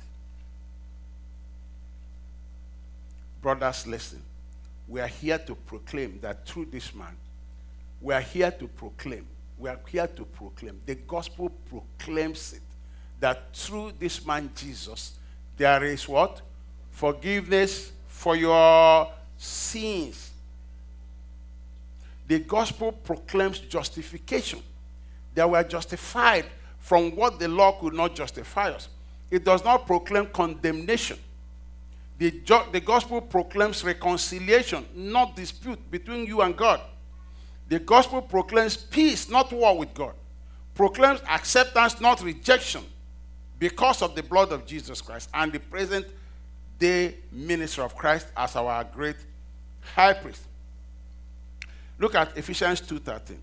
Brothers, listen. We are here to proclaim that through this man, we are here to proclaim. We are here to proclaim. The gospel proclaims it. That through this man Jesus, there is what? Forgiveness for your sins. The gospel proclaims justification. That we are justified from what the law could not justify us. It does not proclaim condemnation. The, ju- the gospel proclaims reconciliation, not dispute between you and God. The gospel proclaims peace, not war with God. Proclaims acceptance, not rejection, because of the blood of Jesus Christ and the present day ministry of Christ as our great high priest. Look at Ephesians two thirteen.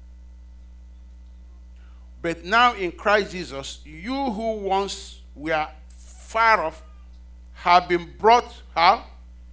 But now in Christ Jesus, you who once were far off have been brought, how?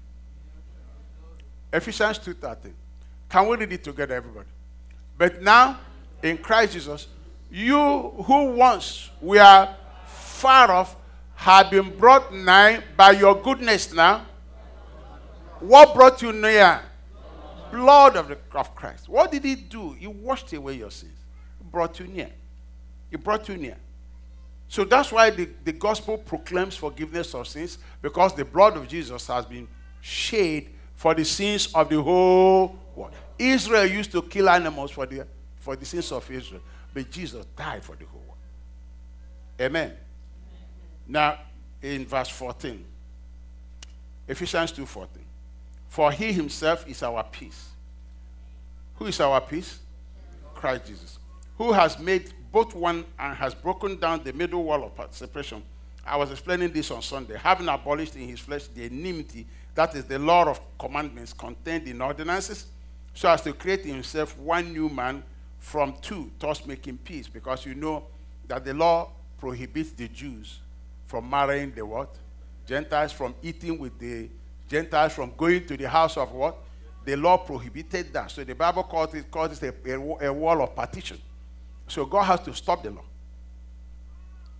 Ephesians two thirteen. Can we read it together, everybody? But now in Christ Jesus, you who once were far off have been brought nigh by your goodness now. What brought you near? Blood of, the, of Christ. What did he do? He washed away your sins. He brought you near. He brought you near. So that's why the, the gospel proclaims forgiveness of sins, because the blood of Jesus has been shed for the sins of the whole world. Israel used to kill animals for the, for the sins of Israel, but Jesus died for the whole world. Amen. Now, in verse fourteen, Ephesians two fourteen. For he himself is our peace. Who is our peace? Christ Jesus. Who has made both one and has broken down the middle wall of separation. I was explaining this on Sunday. Having abolished in his flesh the enmity, that is the law of commandments contained in ordinances, so as to create in himself one new man from two, thus making peace. Because you know that the law prohibits the Jews from marrying the what? Gentiles, from eating with the Gentiles, from going to the house of what? The law prohibited that. So the Bible calls it, calls it a, a, a wall of partition. So God has to stop the law.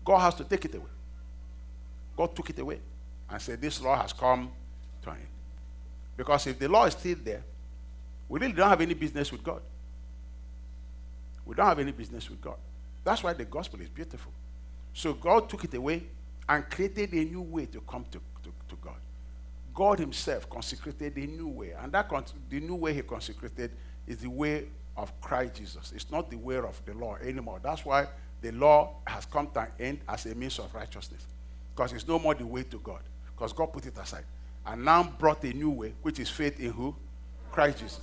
God has to take it away. God took it away and said, this law has come to an end. Because if the law is still there, we really don't have any business with God. We don't have any business with God. That's why the gospel is beautiful. So God took it away and created a new way to come to, to, to God. God himself consecrated a new way. And that con- the new way he consecrated is the way of Christ Jesus. It's not the way of the law anymore. That's why the law has come to an end as a means of righteousness. Because it's no more the way to God. Because God put it aside. And now brought a new way, which is faith in who? Christ Jesus.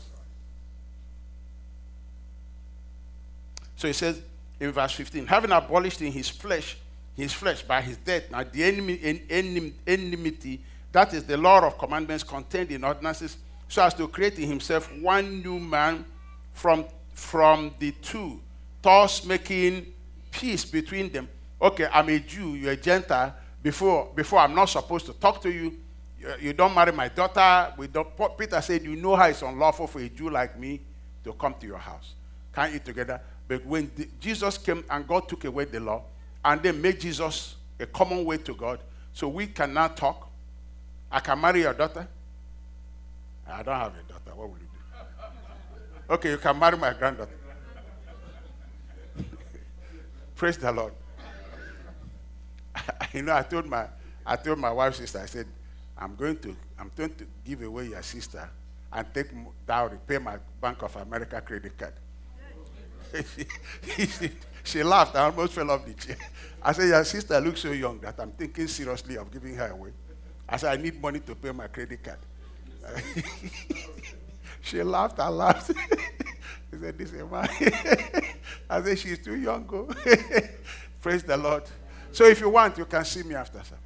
So he says in verse fifteen, having abolished in his flesh, his flesh by his death, now the enemy, en, enem, enmity, that is the law of commandments contained in ordinances, so as to create in himself one new man from, from the two, thus making peace between them. Okay, I'm a Jew, you're a Gentile. Before, before I'm not supposed to talk to you. You, you don't marry my daughter. We don't, Peter said, you know how it's unlawful for a Jew like me to come to your house. Can't eat together. But when the, Jesus came and God took away the law and then made Jesus a common way to God, so we can now talk. I can marry your daughter. I don't have a daughter. What will you do? Okay, you can marry my granddaughter. Praise the Lord. You know, I told my I told my wife's sister, I said, I'm going to I'm going to give away your sister and take dowry, pay my Bank of America credit card. she, she, she laughed. I almost fell off the chair. I said, your sister looks so young that I'm thinking seriously of giving her away. I said, I need money to pay my credit card. She laughed. I laughed. She said, this is mine. I said, she's too young. Go. Praise the Lord. So if you want, you can see me after service.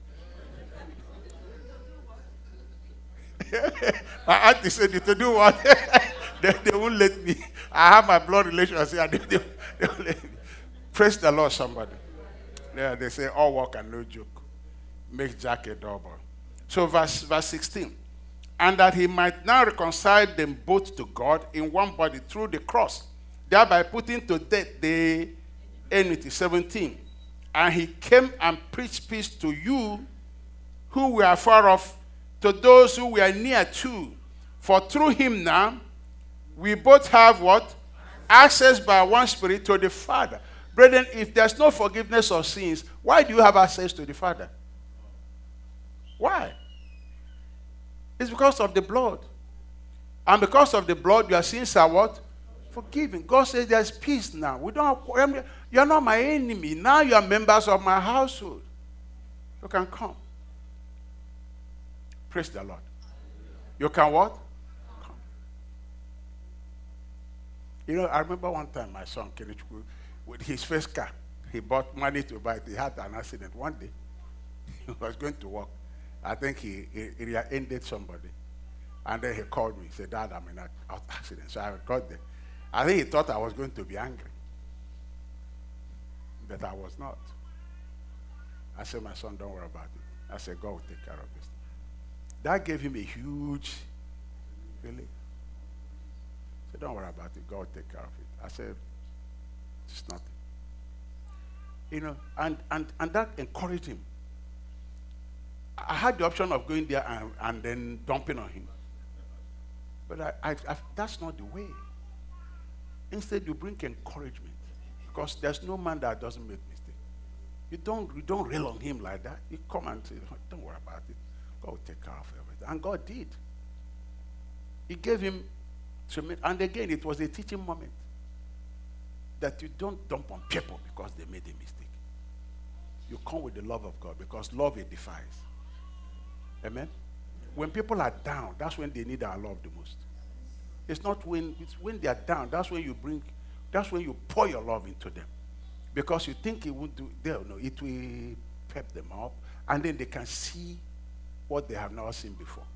My auntie said, to do what? they, they won't let me. I have my blood relations here. They, they, they won't let me. Praise the Lord, somebody. Yeah, they say, all work and no joke. Make Jack a double. So verse, verse sixteen. And that he might now reconcile them both to God in one body through the cross, thereby putting to death the enmity. seventeen. And he came and preached peace to you who were far off, to those who were near too. For through him now, we both have what? Access by one Spirit to the Father. Brethren, if there's no forgiveness of sins, why do you have access to the Father? Why? It's because of the blood. And because of the blood, your sins are what? Forgiven. God says there's peace now. We don't have, you're not my enemy. Now you are members of my household. You can come. Praise the Lord. You can what? Come. You know, I remember one time my son, Kenichukwu, with his first car, he bought money to buy it. He had an accident one day. He was going to work. I think he, he, he ended somebody. And then he called me. He said, Dad, I'm in an accident. So I got there. I think he thought I was going to be angry. But I was not. I said, my son, don't worry about it. I said, God will take care of this. That gave him a huge relief. He said, don't worry about it. God will take care of it. I said, it's nothing. You know, and, and, and that encouraged him. I had the option of going there and, and then dumping on him. But I, I, I, that's not the way. Instead, you bring encouragement. Because there's no man that doesn't make mistakes. You don't, you don't rail on him like that. You come and say, don't worry about it. God will take care of everything. And God did. He gave him, and again, it was a teaching moment. That you don't dump on people because they made a mistake. You come with the love of God because love edifies. Amen? When people are down, that's when they need our love the most. It's not when, it's when they are down, that's when you bring, that's when you pour your love into them. Because you think it won't do, no, it will pep them up, and then they can see what they have never seen before.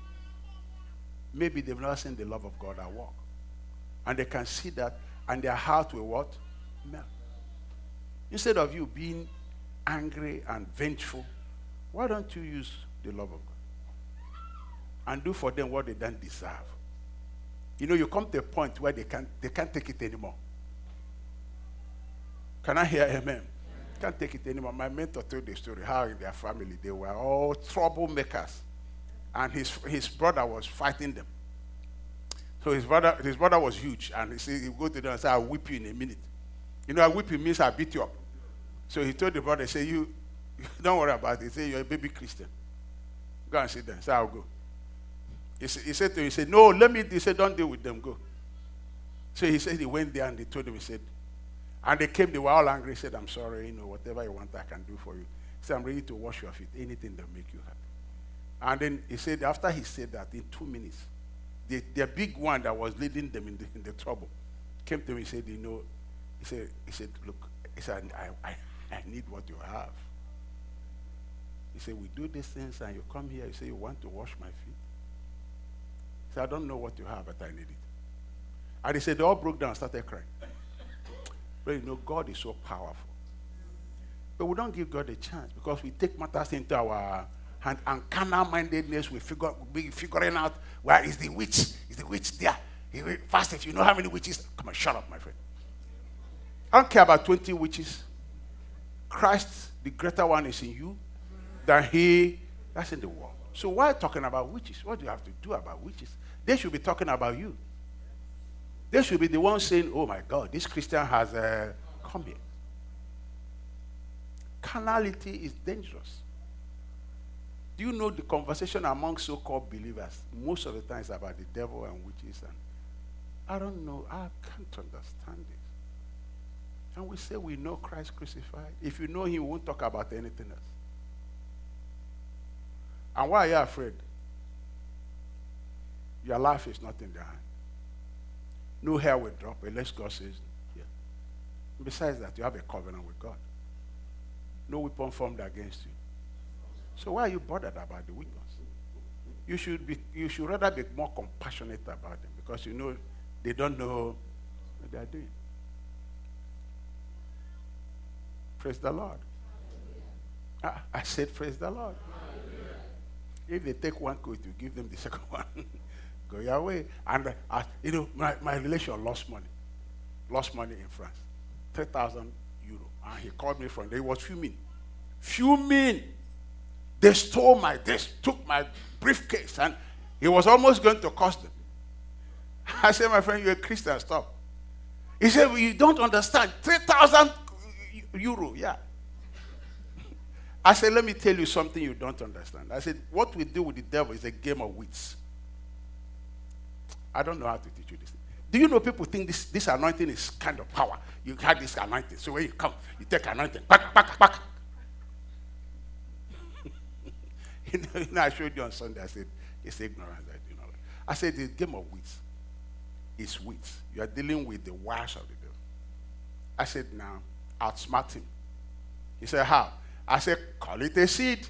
Maybe they've never seen the love of God at work. And they can see that, and their heart will what? Melt. Instead of you being angry and vengeful, why don't you use the love of God? And do for them what they don't deserve. You know, you come to a point where they can't, they can't take it anymore. Can I hear amen? Can't take it anymore. My mentor told the story how in their family they were all troublemakers, and his his brother was fighting them. So his brother his brother was huge, and he said he would go to them and say, "I'll whip you in a minute." You know, I whip you means I beat you up. So he told the brother, "Say you, don't worry about it. He said you're a baby Christian. Go and sit there." So I'll go. He, sa- he said to him, he said, "No, let me." He said, "Don't deal with them. Go." So he said he went there and they told him. He said. And they came, they were all angry, said, "I'm sorry, you know, whatever you want, I can do for you." He said, "I'm ready to wash your feet, anything that make you happy." And then he said, after he said that, in two minutes, the, the big one that was leading them in the, in the trouble came to me and said, "You know," he said, he said, "Look," he said, I, I, I need what you have." He said, "We do these things and you come here, you say you want to wash my feet." He said, "I don't know what you have, but I need it." And he said, they all broke down and started crying. But you know, God is so powerful. But we don't give God a chance because we take matters into our hand, and carnal mindedness, we figure we be figuring out where is the witch, is the witch there. First, if you know how many witches, come on, shut up, my friend. I don't care about twenty witches. Christ, the greater one, is in you than he that's in the world. So why talking about witches? What do you have to do about witches? They should be talking about you. They should be the ones saying, "Oh my God, this Christian has uh, come here." Carnality is dangerous. Do you know the conversation among so-called believers most of the time is about the devil and witches? And I don't know. I can't understand it. And we say we know Christ crucified. If you know him, we won't talk about anything else. And why are you afraid? Your life is not in their hand. No hair will drop unless God says, yeah. Besides that, you have a covenant with God. No weapon formed against you. So why are you bothered about the weapons? You should be. You should rather be more compassionate about them because you know they don't know what they are doing. Praise the Lord. I, I said, praise the Lord. If they take one coat, you give them the second one. Go your way. And, uh, you know, my, my relation lost money. Lost money in France. three thousand euro. And he called me from there. He was fuming. Fuming. They stole my, they took my briefcase. And he was almost going to cost them. I said, "My friend, you're a Christian. Stop." He said, "Well, you don't understand. three thousand euro. Yeah. I said, "Let me tell you something you don't understand." I said, "What we do with the devil is a game of wits." I don't know how to teach you this. Do you know people think this, this anointing is kind of power? You have this anointing. So when you come, you take anointing. Back, back, back. you, know, you know, I showed you on Sunday. I said, it's ignorance. I do not like. I said, the game of wits is wits. You are dealing with the wires of the devil. I said, now, outsmart him. He said, how? I said, call it a seed.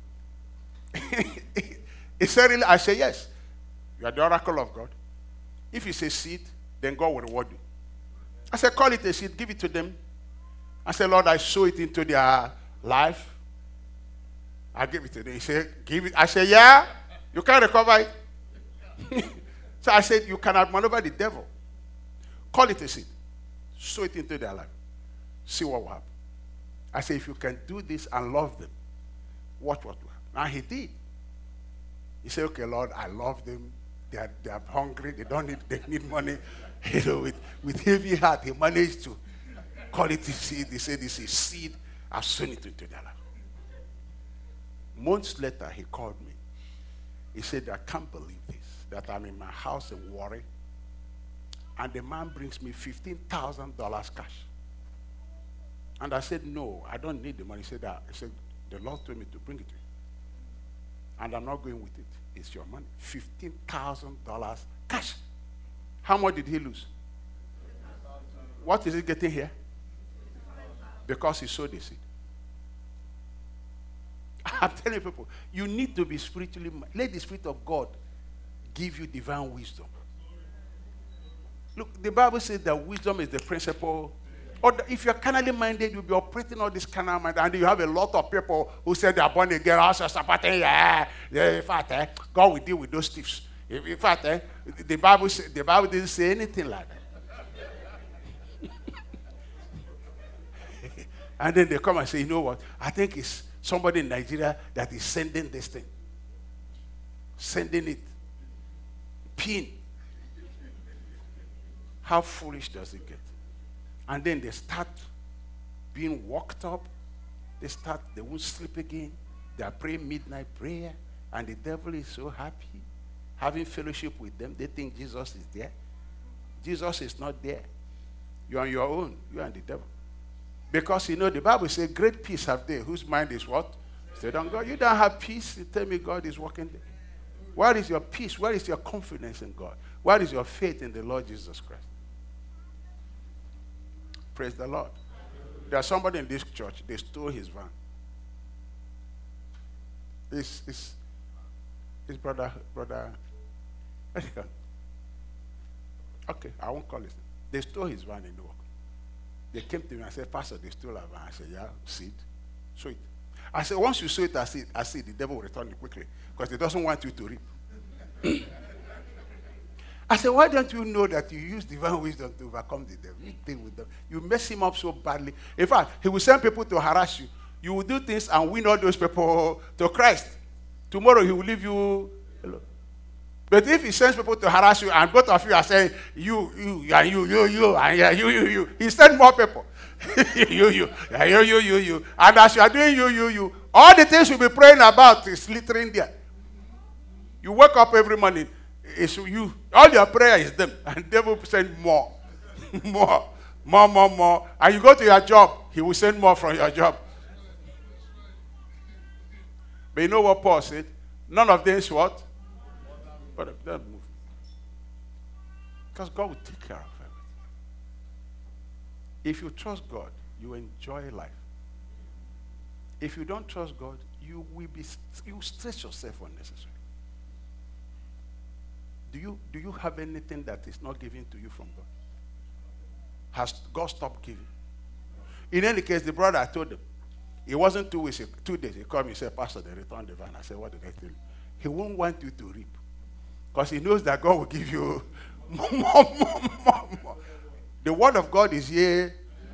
He said, really? I said, yes. You are the oracle of God. If you say seed, then God will reward you. I said, call it a seed, give it to them. I said, Lord, I sow it into their life. I give it to them. He said, give it. I said, yeah, you can't recover it. So I said, you cannot maneuver the devil. Call it a seed. Sow it into their life. See what will happen. I said, if you can do this and love them, watch what will happen. And he did. He said, okay, Lord, I love them. They are, they are hungry. They don't need, they need money. You know, with, with heavy heart, he managed to call it a seed. He said, this is seed. I've sown it into their life. Months later, he called me. He said, I can't believe this, that I'm in my house in Warri, and the man brings me fifteen thousand dollars cash. And I said, no, I don't need the money. He said, that. He said, the Lord told me to bring it to you. And I'm not going with it. It's your money. fifteen thousand dollars cash. How much did he lose? What is he getting here? Because he sowed the seed. I'm telling people, you need to be spiritually, let the Spirit of God give you divine wisdom. Look, the Bible says that wisdom is the principle. Or if you're carnally minded, you'll be operating all this carnal mind, and you have a lot of people who say they are born again. Also, yeah, yeah. In fact, eh, God will deal with those thieves. In fact, eh, the Bible say, the Bible didn't say anything like that. And then they come and say, you know what? I think it's somebody in Nigeria that is sending this thing. Sending it. Pin. How foolish does it get? And then they start being walked up. They start, they won't sleep again. They are praying midnight prayer. And the devil is so happy. Having fellowship with them, they think Jesus is there. Jesus is not there. You're on your own. You and the devil. Because, you know, the Bible says, great peace have they, whose mind is what? Stayed on God. You don't have peace. You tell me God is working there. Where is your peace? Where is your confidence in God? Where is your faith in the Lord Jesus Christ? Praise the Lord. There's somebody in this church, they stole his van. His, his, his brother, brother, okay, I won't call his name. They stole his van in Newark. They came to me and said, Pastor, they stole our van. I said, yeah, see it, sow it. I said, once you sow it, I see, I see the devil will return it quickly because he doesn't want you to reap. I said, why don't you know that you use divine wisdom to overcome the devil? You deal with them. You mess him up so badly. In fact, he will send people to harass you. You will do things and win all those people to Christ. Tomorrow he will leave you alone. But if he sends people to harass you and both of you are saying, you, you, and you, you, you, and yeah, you, you, you, he sends more people. you, you, yeah, you, you, you, you. And as you are doing you, you, you, all the things you'll be praying about is littering there. You wake up every morning. It's you. All your prayer is them. And the devil will send more. more. More, more, more. And you go to your job, he will send more from your job. But you know what Paul said? None of them is what? But them move. Because God will take care of everything. If you trust God, you enjoy life. If you don't trust God, you will be you stress yourself unnecessarily. Do you, do you have anything that is not given to you from God? Has God stopped giving? In any case, the brother, I told him, it wasn't two weeks, two days. He called me and said, Pastor, they returned the van. I said, what did I tell you? He won't want you to reap. Because he knows that God will give you more, more, more, more, more. The word of God is here.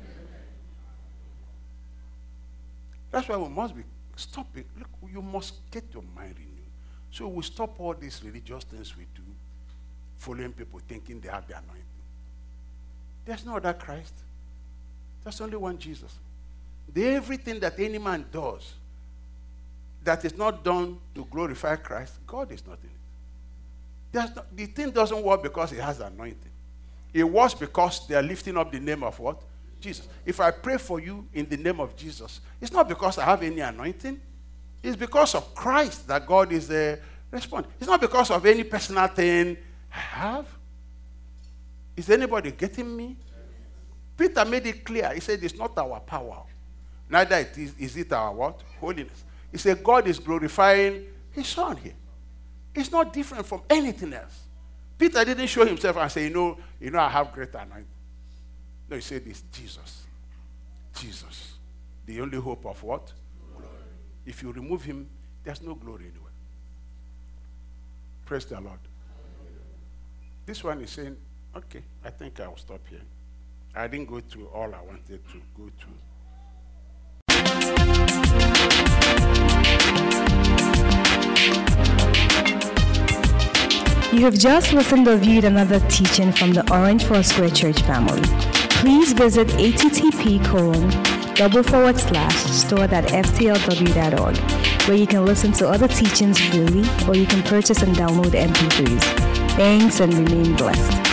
That's why we must be, stop it. Look, you must get your mind renewed. So we stop all these religious things we do. Following people thinking they have the anointing. There's no other Christ. There's only one Jesus. The everything that any man does that is not done to glorify Christ, God is not in it. There's not, the thing doesn't work because it has anointing. It works because they are lifting up the name of what? Jesus. If I pray for you in the name of Jesus, it's not because I have any anointing. It's because of Christ that God is the response. It's not because of any personal thing I have. Is anybody getting me? Peter made it clear. He said it's not our power. Neither it is, is it our what? Holiness. He said God is glorifying his son here. It's not different from anything else. Peter didn't show himself and say, you know, you know, I have great anointing. No, he said it's Jesus. Jesus. The only hope of what? Glory. If you remove him, there's no glory anywhere. Praise the Lord. This one is saying, okay, I think I will stop here. I didn't go through all I wanted to go through. You have just listened or viewed another teaching from the Orange Foursquare Church family. Please visit http colon double forward slash store.ftlw.org, where you can listen to other teachings freely, or you can purchase and download M P threes. Thanks and remain blessed.